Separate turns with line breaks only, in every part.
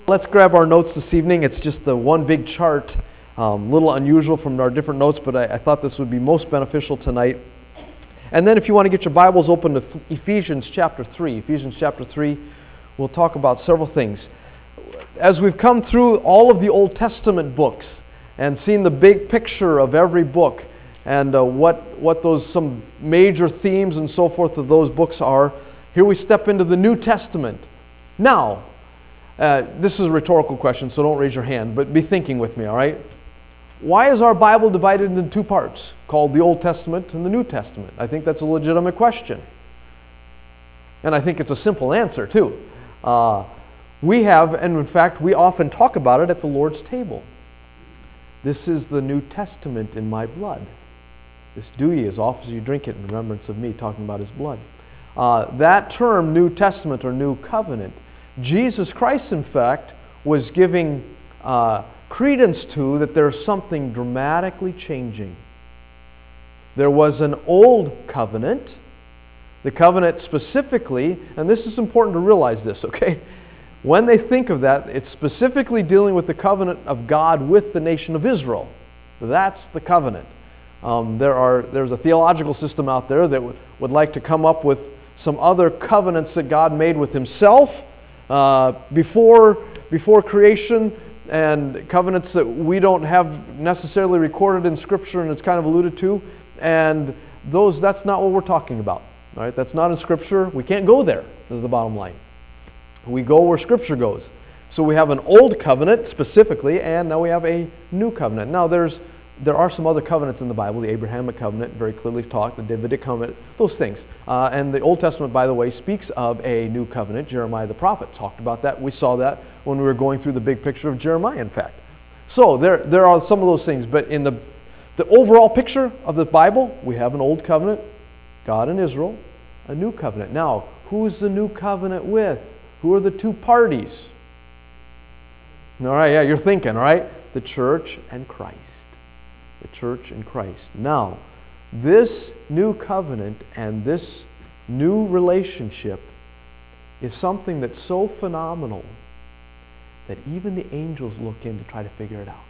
Let's grab our notes this evening. It's just the one big chart, a little unusual from our different notes, but I thought this would be most beneficial tonight. And then if you want to get your Bibles open to Ephesians chapter 3. Ephesians chapter 3, we'll talk about several things. As we've come through all of the Old Testament books and seen the big picture of every book and what those some major themes and so forth of those books are, here we step into the New Testament. Now, this is a rhetorical question, so don't raise your hand, but be thinking with me, all right? Why is our Bible divided into two parts, called the Old Testament and the New Testament? I think that's a legitimate question. And I think it's a simple answer, too. We have, and in fact, we often talk about it at the Lord's table. This is the New Testament in my blood. This do ye as often as you drink it in remembrance of me, talking about His blood. That term, New Testament or New Covenant, Jesus Christ, in fact, was giving credence to that there's something dramatically changing. There was an old covenant, the covenant specifically, and this is important to realize this, okay? When they think of that, it's specifically dealing with the covenant of God with the nation of Israel. That's the covenant. There's a theological system out there that would like to come up with some other covenants that God made with Himself before creation, and covenants that we don't have necessarily recorded in Scripture and it's kind of alluded to, and that's not what we're talking about. All right, that's not in Scripture. We can't go there, is the bottom line. We go where Scripture goes. So we have an old covenant specifically, and now we have a new covenant. Now there are some other covenants in the Bible, the Abrahamic covenant, very clearly talked, the Davidic covenant, those things. And the Old Testament, by the way, speaks of a new covenant. Jeremiah the prophet talked about that. We saw that when we were going through the big picture of Jeremiah, in fact. So there are some of those things, but in the overall picture of the Bible, we have an old covenant, God and Israel, a new covenant. Now, who's the new covenant with? Who are the two parties? All right, yeah, you're thinking, all right? The church and Christ. The church and Christ. Now, this new covenant and this new relationship is something that's so phenomenal that even the angels look in to try to figure it out.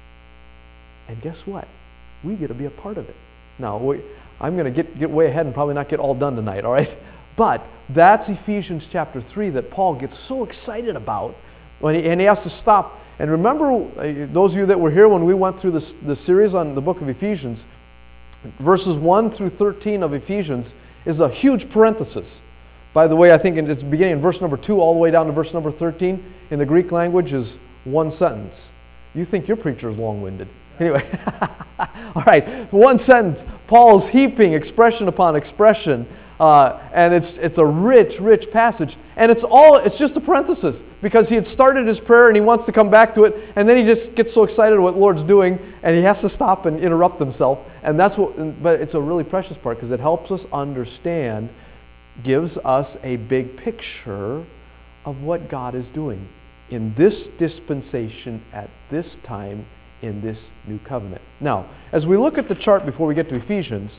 And guess what? We get to be a part of it. Now, I'm going to get way ahead and probably not get all done tonight, all right? But that's Ephesians chapter 3 that Paul gets so excited about, and he has to stop. And remember, those of you that were here when we went through the series on the book of Ephesians, verses 1 through 13 of Ephesians is a huge parenthesis. By the way, I think it's beginning in verse number 2 all the way down to verse number 13. In the Greek language is one sentence. You think your preacher is long-winded. Anyway, all right, one sentence. Paul's heaping expression upon expression, and it's a rich, rich passage. And it's just a parenthesis because he had started his prayer and he wants to come back to it, and then he just gets so excited what the Lord's doing, and he has to stop and interrupt himself. And but it's a really precious part because it helps us understand, gives us a big picture of what God is doing in this dispensation at this time in this new covenant. Now, as we look at the chart before we get to Ephesians,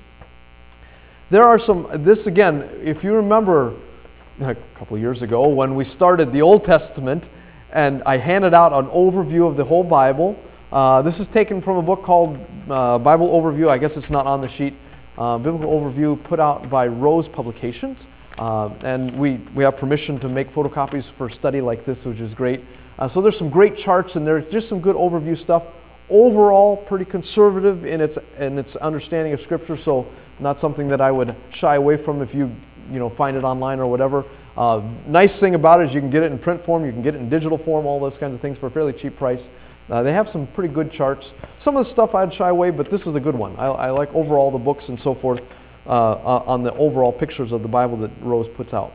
there are this again, if you remember a couple of years ago when we started the Old Testament and I handed out an overview of the whole Bible. This is taken from a book called Bible Overview. I guess it's not on the sheet. Biblical Overview put out by Rose Publications. And we have permission to make photocopies for study like this, which is great. So there's some great charts and there's just some good overview stuff. Overall, pretty conservative in its understanding of Scripture, so not something that I would shy away from if you find it online or whatever. Nice thing about it is you can get it in print form, you can get it in digital form, all those kinds of things for a fairly cheap price. They have some pretty good charts. Some of the stuff I'd shy away, but this is a good one. I like overall the books and so forth on the overall pictures of the Bible that Rose puts out.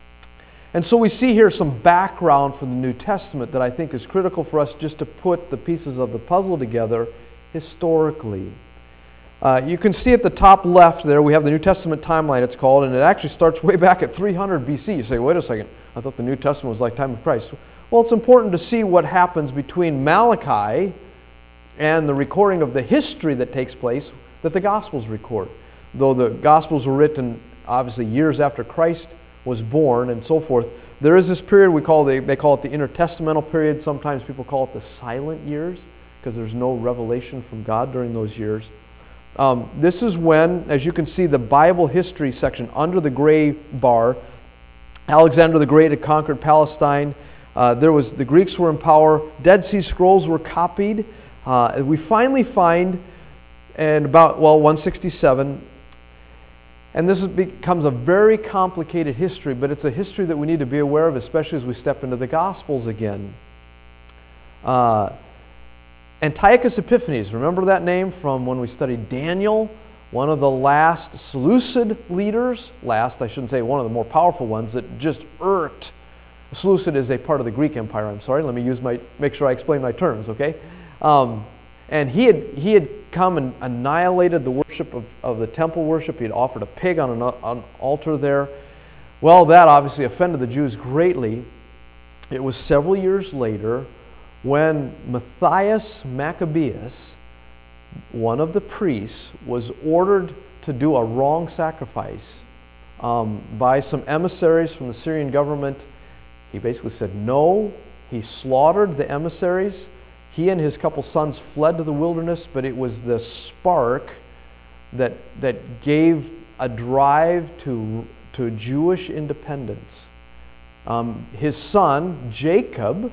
And so we see here some background from the New Testament that I think is critical for us just to put the pieces of the puzzle together historically. You can see at the top left there, we have the New Testament timeline, it's called, and it actually starts way back at 300 BC. You say, wait a second, I thought the New Testament was like time of Christ. Well, it's important to see what happens between Malachi and the recording of the history that takes place that the Gospels record. Though the Gospels were written obviously years after Christ was born and so forth, There is this period they call it the intertestamental period. Sometimes people call it the silent years because there's no revelation from God during those years. This is when, as you can see, the Bible history section under the gray bar, Alexander the Great had conquered Palestine. The Greeks were in power. Dead Sea Scrolls were copied. We finally find in about 167. And this becomes a very complicated history, but it's a history that we need to be aware of, especially as we step into the Gospels again. Antiochus Epiphanes, remember that name from when we studied Daniel? One of the last Seleucid leaders, I shouldn't say one of the more powerful ones that just irked. Seleucid is a part of the Greek Empire, I'm sorry. Let me make sure I explain my terms, okay? And he had come and annihilated the worship of the temple worship. He had offered a pig on an altar there. Well, that obviously offended the Jews greatly. It was several years later when Matthias Maccabeus, one of the priests, was ordered to do a wrong sacrifice by some emissaries from the Syrian government. He basically said no. He slaughtered the emissaries. He and his couple sons fled to the wilderness, but it was the spark that gave a drive to Jewish independence. His son, Jacob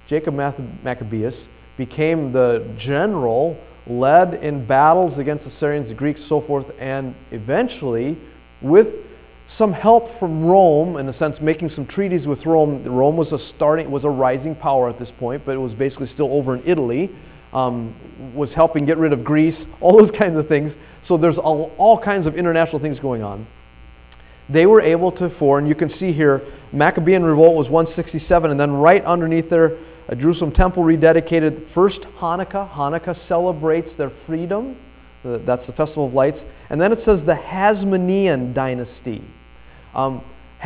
Maccabeus, became the general, led in battles against the Syrians, the Greeks, so forth, and eventually, with some help from Rome, in a sense, making some treaties with Rome. Rome was a rising power at this point, but it was basically still over in Italy. Was helping get rid of Greece, all those kinds of things. So there's all kinds of international things going on. They were able to and you can see here, Maccabean revolt was 167, and then right underneath there, a Jerusalem temple rededicated. First Hanukkah. Hanukkah celebrates their freedom. That's the Festival of Lights. And then it says the Hasmonean dynasty. The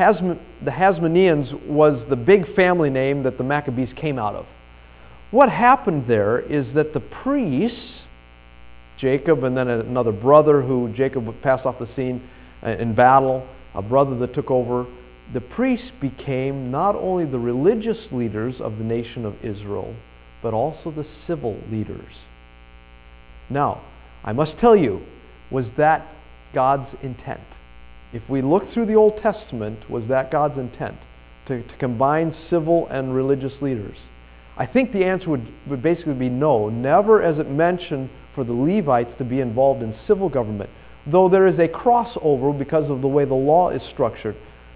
Hasmoneans was the big family name that the Maccabees came out of. What happened there is that the priests, Jacob and then another brother who Jacob passed off the scene in battle, a brother that took over, the priests became not only the religious leaders of the nation of Israel, but also the civil leaders. Now, I must tell you, was that God's intent? If we look through the Old Testament, was that God's intent? To combine civil and religious leaders? I think the answer would basically be no. Never is it mentioned for the Levites to be involved in civil government. Though there is a crossover because of the way the law is structured.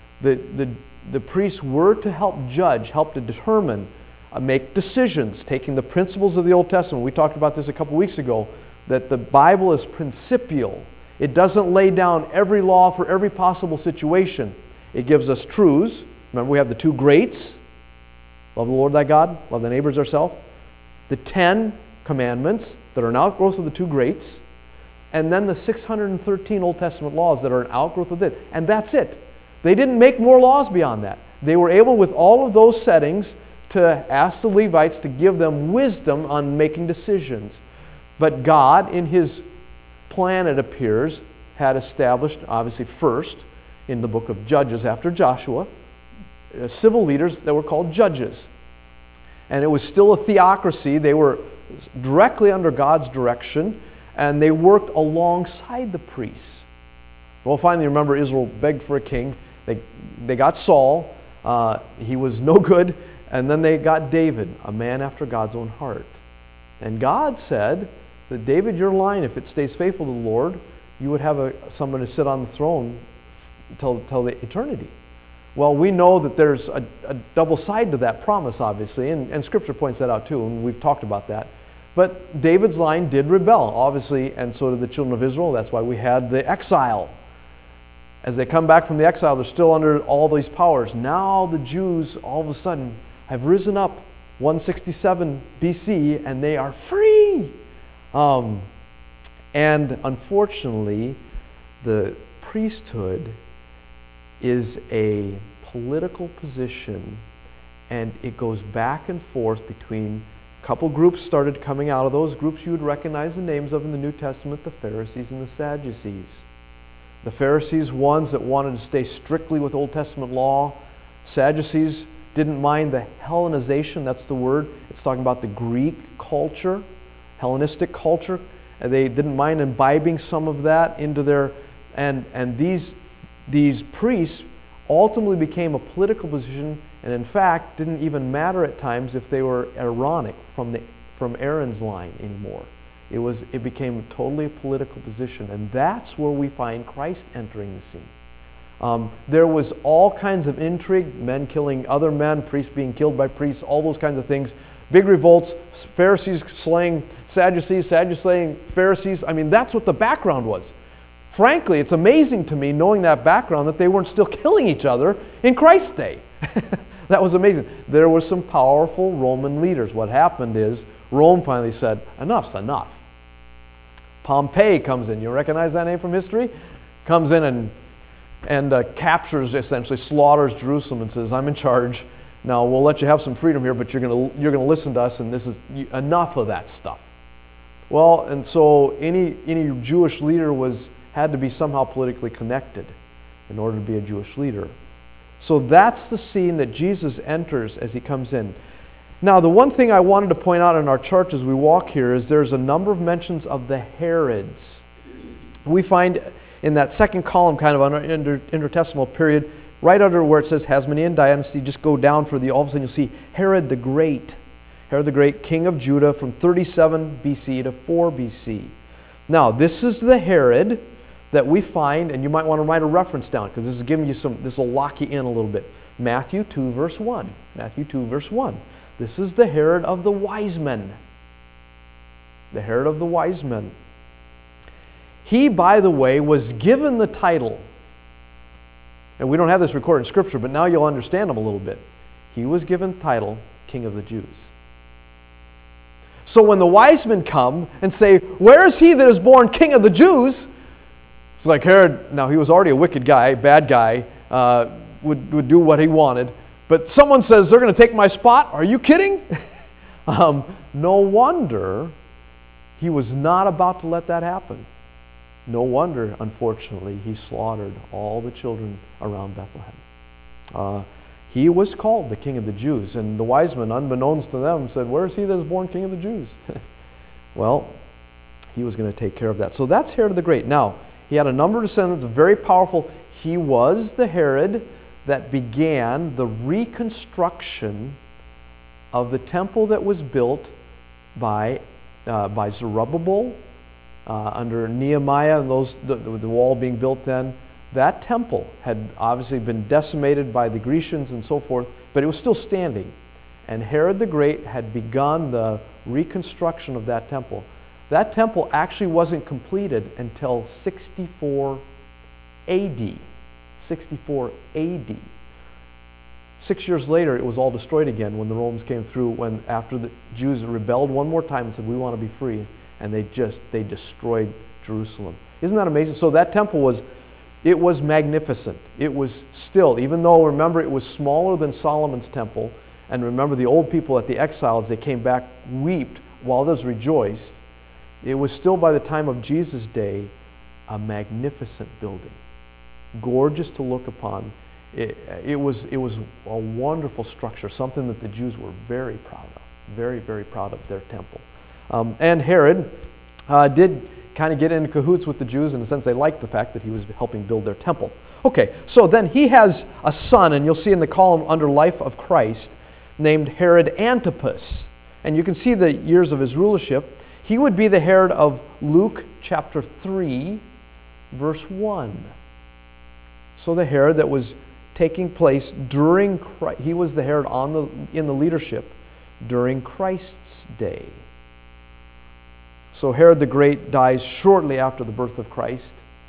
The priests were to help judge, help to determine, make decisions, taking the principles of the Old Testament. We talked about this a couple weeks ago, that the Bible is principial. It doesn't lay down every law for every possible situation. It gives us truths. Remember, we have the two greats. Love the Lord thy God, love thy neighbors ourselves. The 10 commandments that are an outgrowth of the two greats. And then the 613 Old Testament laws that are an outgrowth of it. And that's it. They didn't make more laws beyond that. They were able, with all of those settings, to ask the Levites to give them wisdom on making decisions. But God, in His plan, it appears, had established, obviously first, in the book of Judges after Joshua, civil leaders that were called judges. And it was still a theocracy. They were directly under God's direction, and they worked alongside the priests. Well, finally, remember, Israel begged for a king. They got Saul. He was no good. And then they got David, a man after God's own heart. And God said that, David, your line, if it stays faithful to the Lord, you would have someone to sit on the throne till the eternity. Well, we know that there's a double side to that promise, obviously, and Scripture points that out too, and we've talked about that. But David's line did rebel, obviously, and so did the children of Israel. That's why we had the exile. As they come back from the exile, they're still under all these powers. Now the Jews, all of a sudden, have risen up 167 BC, and they are free. And unfortunately, the priesthood is a political position, and it goes back and forth between a couple groups started coming out of those groups you would recognize the names of in the New Testament, the Pharisees and the Sadducees. The Pharisees, ones that wanted to stay strictly with Old Testament law, Sadducees didn't mind the Hellenization, that's the word. It's talking about the Greek culture, Hellenistic culture. And they didn't mind imbibing some of that into their, and these priests ultimately became a political position, and in fact didn't even matter at times if they were Aaronic from Aaron's line anymore. It became totally a political position, and that's where we find Christ entering the scene. There was all kinds of intrigue, men killing other men, priests being killed by priests, all those kinds of things. Big revolts, Pharisees slaying Sadducees, Sadducees slaying Pharisees. I mean, that's what the background was. Frankly, it's amazing to me, knowing that background, that they weren't still killing each other in Christ's day. That was amazing. There were some powerful Roman leaders. What happened is Rome finally said, enough's enough. Pompey comes in. You recognize that name from history? Comes in and captures, essentially slaughters Jerusalem and says, I'm in charge. Now, we'll let you have some freedom here, but you're going to listen to us, and this is enough of that stuff. Well, and so any Jewish leader had to be somehow politically connected in order to be a Jewish leader. So that's the scene that Jesus enters as he comes in. Now, the one thing I wanted to point out in our chart as we walk here is there's a number of mentions of the Herods. We find in that second column, kind of under intertestamental period, right under where it says Hasmonean dynasty, just go down for all of a sudden you'll see Herod the Great. Herod the Great, king of Judah from 37 BC to 4 BC. Now, this is the Herod that we find, and you might want to write a reference down because this is giving you this will lock you in a little bit. Matthew 2, verse 1. Matthew 2, verse 1. This is the Herod of the wise men. The Herod of the wise men. He, by the way, was given the title, and we don't have this recorded in Scripture, but now you'll understand him a little bit. He was given the title King of the Jews. So when the wise men come and say, where is he that is born King of the Jews? It's like Herod, now he was already a wicked guy, bad guy, would do what he wanted. But someone says, they're going to take my spot? Are you kidding? No wonder he was not about to let that happen. No wonder, unfortunately, he slaughtered all the children around Bethlehem. He was called the King of the Jews, and the wise men, unbeknownst to them, said, where is he that is born King of the Jews? Well, he was going to take care of that. So that's Herod the Great. Now, he had a number of descendants, very powerful. He was the Herod that began the reconstruction of the temple that was built by Zerubbabel, under Nehemiah, and the wall being built then. That temple had obviously been decimated by the Grecians and so forth, but it was still standing. And Herod the Great had begun the reconstruction of that temple. That temple actually wasn't completed until 64 AD. 64 AD. 6 years later, it was all destroyed again when the Romans came through, after the Jews rebelled one more time and said, we want to be free. And they destroyed Jerusalem. Isn't that amazing? So that temple was magnificent. It was still, even though, remember, it was smaller than Solomon's temple, and remember the old people at the exile, as they came back, wept while others rejoiced. It was still, by the time of Jesus' day, a magnificent building. Gorgeous to look upon. It was a wonderful structure, something that the Jews were very proud of. Very, very proud of their temple. And Herod did kind of get in cahoots with the Jews. In a sense, they liked the fact that he was helping build their temple. Okay, so then he has a son, and you'll see in the column under Life of Christ, named Herod Antipas. And you can see the years of his rulership. He would be the Herod of Luke chapter 3, verse 1. So the Herod that was taking place during Christ, he was the Herod in the leadership during Christ's day. So Herod the Great dies shortly after the birth of Christ,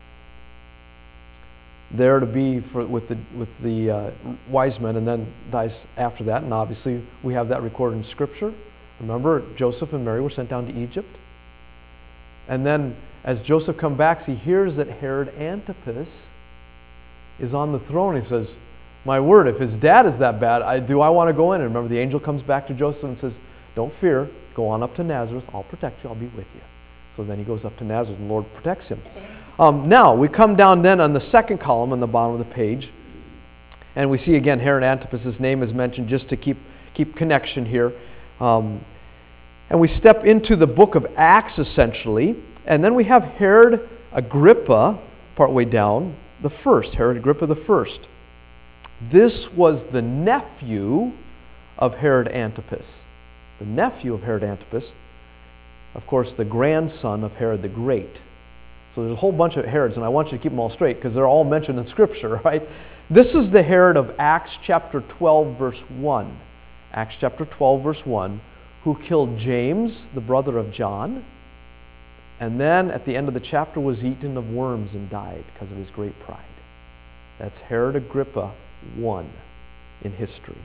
there to be with the wise men, and then dies after that. And obviously we have that recorded in Scripture. Remember, Joseph and Mary were sent down to Egypt. And then as Joseph comes back, he hears that Herod Antipas is on the throne. He says, my word, if his dad is that bad, do I want to go in? And remember, the angel comes back to Joseph and says, don't fear, go on up to Nazareth, I'll protect you, I'll be with you. So then he goes up to Nazareth and the Lord protects him. Now, we come down then on the second column on the bottom of the page, And we see again Herod Antipas' name is mentioned just to keep connection here. And we step into the book of Acts essentially. And then we have Herod Agrippa, partway down, the first, Herod Agrippa the first. This was the nephew of Herod Antipas. The nephew of Herod Antipas, of course, the grandson of Herod the Great. So there's a whole bunch of Herods, and I want you to keep them all straight because they're all mentioned in Scripture, right? This is the Herod of Acts chapter 12, verse 1. Acts chapter 12, verse 1, who killed James, the brother of John, and then at the end of the chapter was eaten of worms and died because of his great pride. That's Herod Agrippa I in history.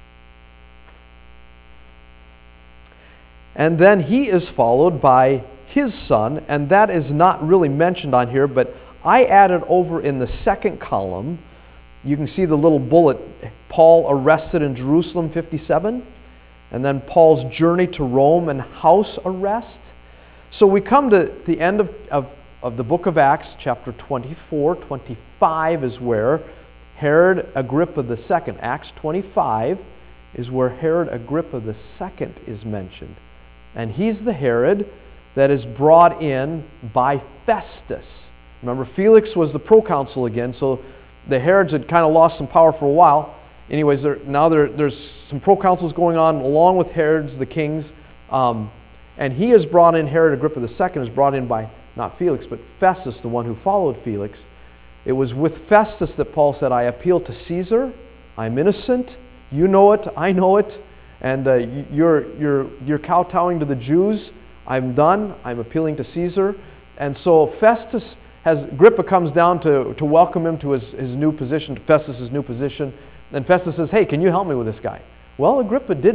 And then he is followed by his son, and that is not really mentioned on here, but I added over in the second column, you can see the little bullet, Paul arrested in Jerusalem, 57, and then Paul's journey to Rome and house arrest. So we come to the end of the book of Acts, chapter 24, 25 is where Herod Agrippa II, Acts 25 is where Herod Agrippa II is mentioned. And he's the Herod that is brought in by Festus. Remember, Felix was the proconsul again, so the Herods had kind of lost some power for a while. Anyways, there's some proconsuls going on along with Herods, the kings. And he is brought in, Herod Agrippa II is brought in by not Felix, but Festus, the one who followed Felix. It was with Festus that Paul said, I appeal to Caesar, I'm innocent, you know it, I know it, and you're kowtowing to the Jews, I'm done, I'm appealing to Caesar. And so Agrippa comes down to welcome him to his new position, to Festus' new position, and Festus says, hey, can you help me with this guy? Well, Agrippa II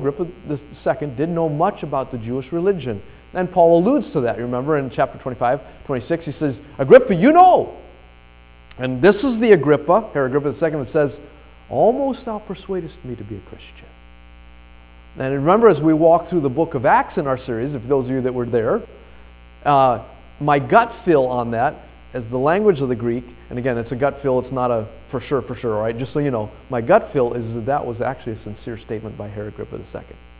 did know much about the Jewish religion. And Paul alludes to that. You remember in chapter 25, 26, he says, Agrippa, you know. And this is the Agrippa, Herod Agrippa II, that says, almost thou persuadest me to be a Christian. And remember, as we walk through the book of Acts in our series, if those of you that were there, my gut feel on that, as the language of the Greek, and again, it's a gut feel, it's not a for sure, all right? Just so you know, my gut feel is that was actually a sincere statement by Herod Agrippa II.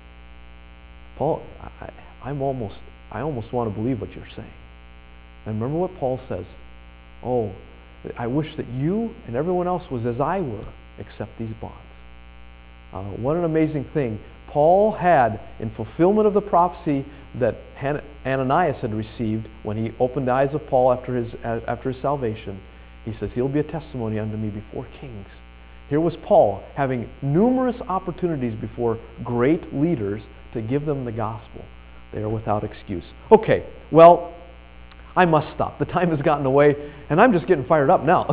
Paul, I almost want to believe what you're saying. And remember what Paul says, oh, I wish that you and everyone else was as I were, except these bonds. What an amazing thing. Paul had, in fulfillment of the prophecy that Ananias had received when he opened the eyes of Paul after his salvation, he says, he'll be a testimony unto me before kings. Here was Paul having numerous opportunities before great leaders to give them the gospel. They are without excuse. Okay, well, I must stop. The time has gotten away, and I'm just getting fired up now.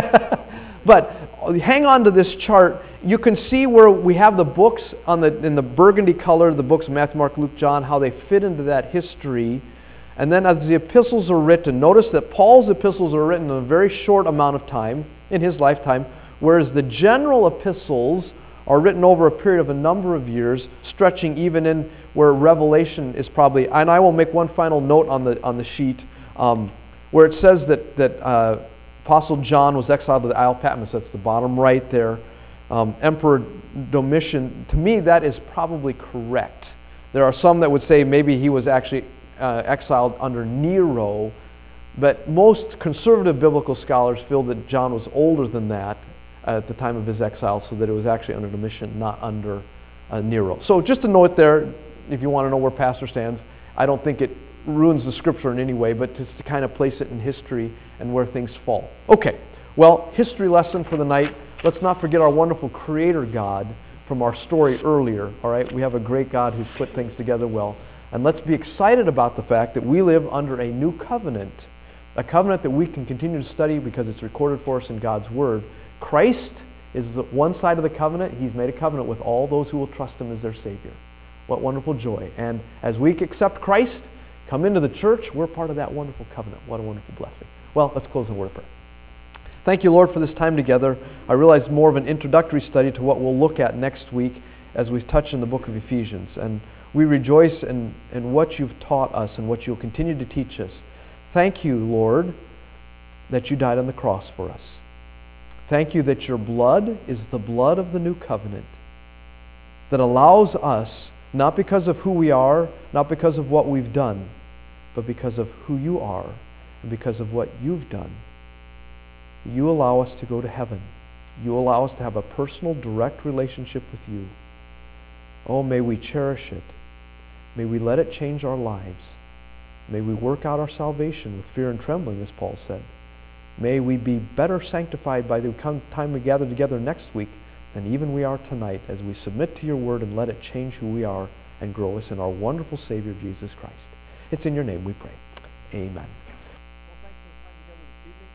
But hang on to this chart. You can see where we have the books in the burgundy color, the books of Matthew, Mark, Luke, John, how they fit into that history. And then as the epistles are written, notice that Paul's epistles are written in a very short amount of time in his lifetime, whereas the general epistles are written over a period of a number of years, stretching even in where Revelation is probably, and I will make one final note on the sheet, where it says that Apostle John was exiled to the Isle of Patmos. That's the bottom right there. Emperor Domitian, to me that is probably correct. There are some that would say maybe he was actually exiled under Nero, but most conservative biblical scholars feel that John was older than that at the time of his exile, so that it was actually under Domitian, not under Nero. So just a note there, if you want to know where Pastor stands. I don't think it ruins the scripture in any way, but just to kind of place it in history and where things fall. Okay, well, history lesson for the night. Let's not forget our wonderful Creator God from our story earlier, all right? We have a great God who's put things together well. And let's be excited about the fact that we live under a new covenant, a covenant that we can continue to study because it's recorded for us in God's Word. Christ is the one side of the covenant. He's made a covenant with all those who will trust Him as their Savior. What wonderful joy. And as we accept Christ, come into the church, we're part of that wonderful covenant. What a wonderful blessing. Well, let's close in a word of prayer. Thank you, Lord, for this time together. I realize more of an introductory study to what we'll look at next week as we touch in the book of Ephesians. And we rejoice in what you've taught us and what you'll continue to teach us. Thank you, Lord, that you died on the cross for us. Thank you that your blood is the blood of the new covenant that allows us, not because of who we are, not because of what we've done, but because of who you are and because of what you've done. You allow us to go to heaven. You allow us to have a personal, direct relationship with you. Oh, may we cherish it. May we let it change our lives. May we work out our salvation with fear and trembling, as Paul said. May we be better sanctified by the time we gather together next week than even we are tonight, as we submit to your word and let it change who we are and grow us in our wonderful Savior, Jesus Christ. It's in your name we pray. Amen.